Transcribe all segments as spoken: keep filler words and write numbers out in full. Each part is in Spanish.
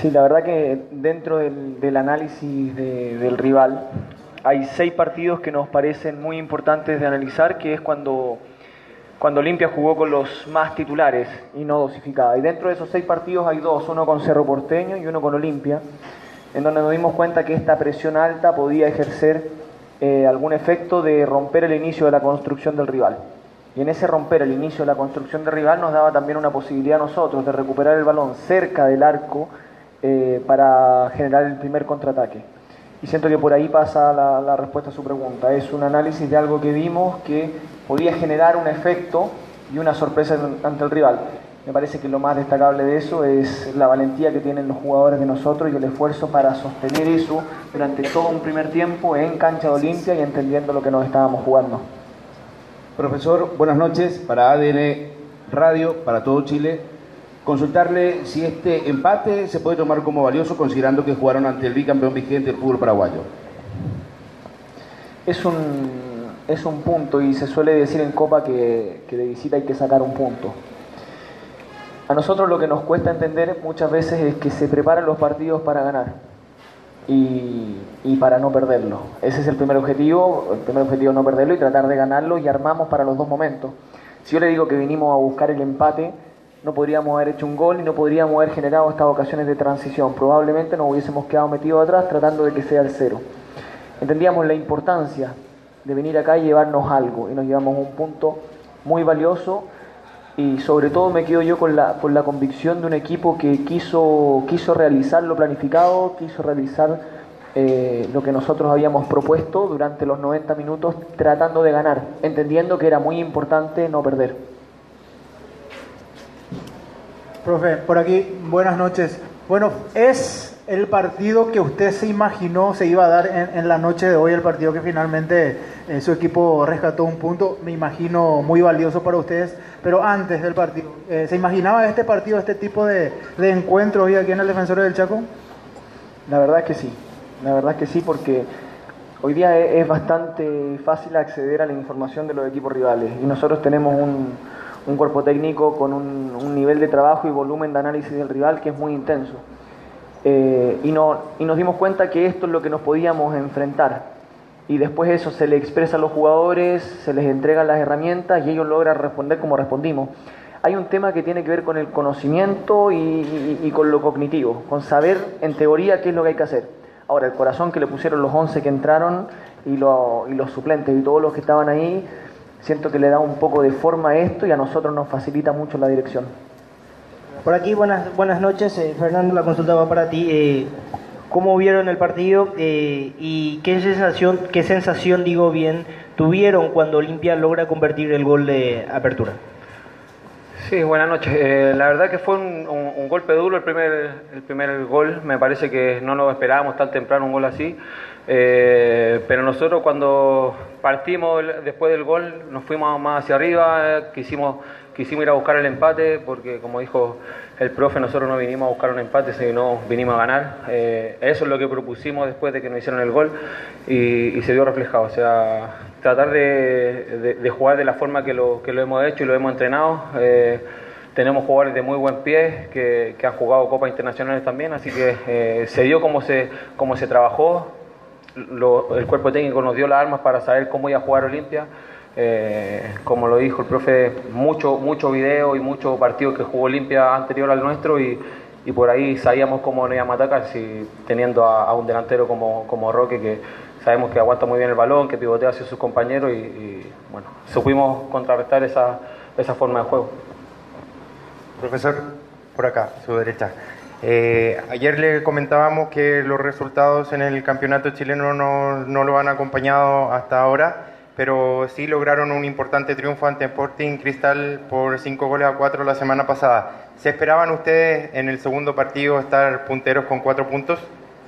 Sí, la verdad que dentro del, del análisis de, del rival hay seis partidos que nos parecen muy importantes de analizar, que es cuando, cuando Olimpia jugó con los más titulares y no dosificada. Y dentro de esos seis partidos hay dos, uno con Cerro Porteño y uno con Olimpia, en donde nos dimos cuenta que esta presión alta podía ejercer eh, algún efecto de romper el inicio de la construcción del rival. Y en ese romper el inicio de la construcción del rival nos daba también una posibilidad a nosotros de recuperar el balón cerca del arco eh, para generar el primer contraataque. Y siento que por ahí pasa la, la respuesta a su pregunta. Es un análisis de algo que vimos que podía generar un efecto y una sorpresa ante el rival. Me parece que lo más destacable de eso es la valentía que tienen los jugadores de nosotros y el esfuerzo para sostener eso durante todo un primer tiempo en cancha de Olimpia y entendiendo lo que nos estábamos jugando. Profesor, buenas noches. Para A D N Radio, para todo Chile, consultarle si este empate se puede tomar como valioso considerando que jugaron ante el bicampeón vigente del fútbol paraguayo. Es un, es un punto y se suele decir en Copa que, que de visita hay que sacar un punto. A nosotros lo que nos cuesta entender muchas veces es que se preparan los partidos para ganar y, y para no perderlo. Ese es el primer objetivo, el primer objetivo es no perderlo y tratar de ganarlo, y armamos para los dos momentos. Si yo le digo que vinimos a buscar el empate, no podríamos haber hecho un gol y no podríamos haber generado estas ocasiones de transición. Probablemente nos hubiésemos quedado metidos atrás tratando de que sea el cero. Entendíamos la importancia de venir acá y llevarnos algo, y nos llevamos un punto muy valioso. Y sobre todo me quedo yo con la, con la convicción de un equipo que quiso, quiso realizar lo planificado, quiso realizar eh, lo que nosotros habíamos propuesto durante los noventa minutos, tratando de ganar, entendiendo que era muy importante no perder. Profe, por aquí, buenas noches. Bueno, es el partido que usted se imaginó se iba a dar en, en la noche de hoy, el partido que finalmente eh, su equipo rescató un punto, me imagino muy valioso para ustedes, pero antes del partido, eh, ¿se imaginaba este partido, este tipo de, de encuentro hoy aquí en el Defensores del Chaco? La verdad es que sí, la verdad es que sí, porque hoy día es, es bastante fácil acceder a la información de los equipos rivales, y nosotros tenemos un, un cuerpo técnico con un, un nivel de trabajo y volumen de análisis del rival que es muy intenso. Eh, y, no, y nos dimos cuenta que esto es lo que nos podíamos enfrentar, y después eso se le expresa a los jugadores, se les entregan las herramientas y ellos logran responder como respondimos. Hay un tema que tiene que ver con el conocimiento y, y, y con lo cognitivo, con saber en teoría qué es lo que hay que hacer. Ahora, el corazón que le pusieron los once que entraron y, lo, y los suplentes y todos los que estaban ahí, siento que le da un poco de forma a esto y a nosotros nos facilita mucho la dirección. Por aquí, buenas, buenas noches. Eh, Fernando, la consulta va para ti. Eh, ¿Cómo vieron el partido eh, y qué sensación, qué sensación, digo bien, tuvieron cuando Olimpia logra convertir el gol de apertura? Sí, buenas noches. Eh, la verdad que fue un, un, un golpe duro el primer, el primer gol. Me parece que no nos esperábamos tan temprano un gol así. Eh, pero nosotros cuando partimos después del gol nos fuimos más hacia arriba, eh, quisimos, quisimos ir a buscar el empate, porque como dijo el profe, nosotros no vinimos a buscar un empate, sino vinimos a ganar. Eh, eso es lo que propusimos después de que nos hicieron el gol y, y se vio reflejado. O sea, tratar de, de, de jugar de la forma que lo, que lo hemos hecho y lo hemos entrenado. Eh, tenemos jugadores de muy buen pie que, que han jugado copas internacionales también, así que eh, se dio como se, como se trabajó. Lo, el cuerpo técnico nos dio las armas para saber cómo iba a jugar Olimpia. Eh, como lo dijo el profe, mucho, mucho video y muchos partidos que jugó Olimpia anterior al nuestro, y, y por ahí sabíamos cómo nos íbamos a atacar, si, teniendo a, a un delantero como, como Roque, que sabemos que aguanta muy bien el balón, que pivotea hacia sus compañeros, y, y bueno, supimos contrarrestar esa, esa forma de juego. Profesor, por acá, a su derecha. Eh, ayer le comentábamos que los resultados en el campeonato chileno no, no lo han acompañado hasta ahora, pero sí lograron un importante triunfo ante Sporting Cristal por cinco goles a cuatro la semana pasada. ¿Se esperaban ustedes en el segundo partido estar punteros con cuatro puntos?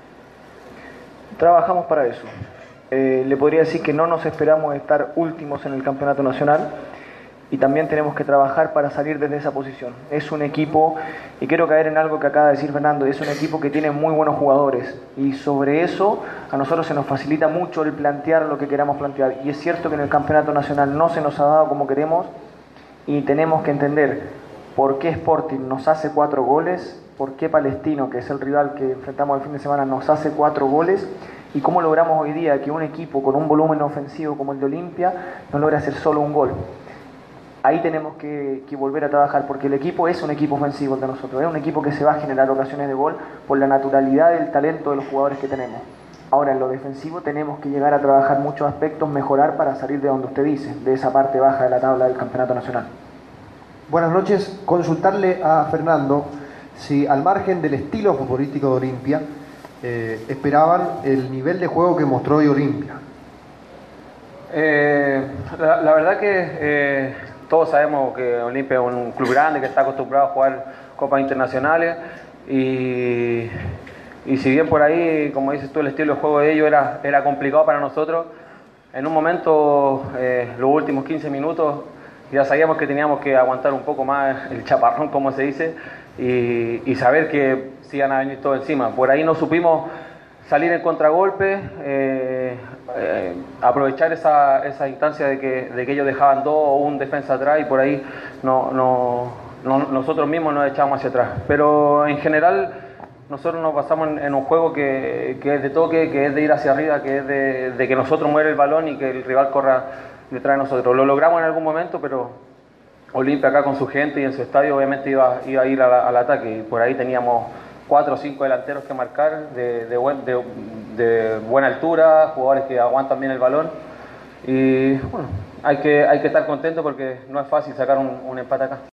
Trabajamos para eso. Eh, le podría decir que no nos esperamos estar últimos en el campeonato nacional, y también tenemos que trabajar para salir desde esa posición. Es un equipo, y quiero caer en algo que acaba de decir Fernando, es un equipo que tiene muy buenos jugadores, y sobre eso a nosotros se nos facilita mucho el plantear lo que queramos plantear, y es cierto que en el campeonato nacional no se nos ha dado como queremos, y tenemos que entender por qué Sporting nos hace cuatro goles por qué Palestino, que es el rival que enfrentamos el fin de semana, nos hace cuatro goles y cómo logramos hoy día que un equipo con un volumen ofensivo como el de Olimpia no logre hacer solo un gol. Ahí tenemos que, que volver a trabajar, porque el equipo es un equipo ofensivo el de nosotros, es un equipo que se va a generar ocasiones de gol por la naturalidad del talento de los jugadores que tenemos. Ahora, en lo defensivo tenemos que llegar a trabajar muchos aspectos, mejorar para salir de donde usted dice, de esa parte baja de la tabla del campeonato nacional. Buenas noches. Consultarle a Fernando si, al margen del estilo futbolístico de Olimpia, eh, esperaban el nivel de juego que mostró hoy Olimpia. Eh, la, la verdad que eh, todos sabemos que Olimpia es un club grande, que está acostumbrado a jugar copas internacionales y... Y si bien por ahí, como dices tú, el estilo de juego de ellos era, era complicado para nosotros, en un momento, eh, los últimos quince minutos, ya sabíamos que teníamos que aguantar un poco más el chaparrón, como se dice, y, y saber que se iban a venir todo encima. Por ahí no supimos salir en contragolpe, eh, eh, aprovechar esa, esa instancia de que, de que ellos dejaban dos o un defensa atrás y por ahí no, no, no, nosotros mismos nos echábamos hacia atrás. Pero en general... Nosotros nos basamos en, en un juego que, que es de toque, que es de ir hacia arriba, que es de, de que nosotros mueve el balón y que el rival corra detrás de nosotros. Lo logramos en algún momento, pero Olimpia acá con su gente y en su estadio obviamente iba, iba a ir a la, al ataque. Y por ahí teníamos cuatro o cinco delanteros que marcar de, de, buen, de, de buena altura, jugadores que aguantan bien el balón. Y bueno, hay que, hay que estar contentos porque no es fácil sacar un, un empate acá.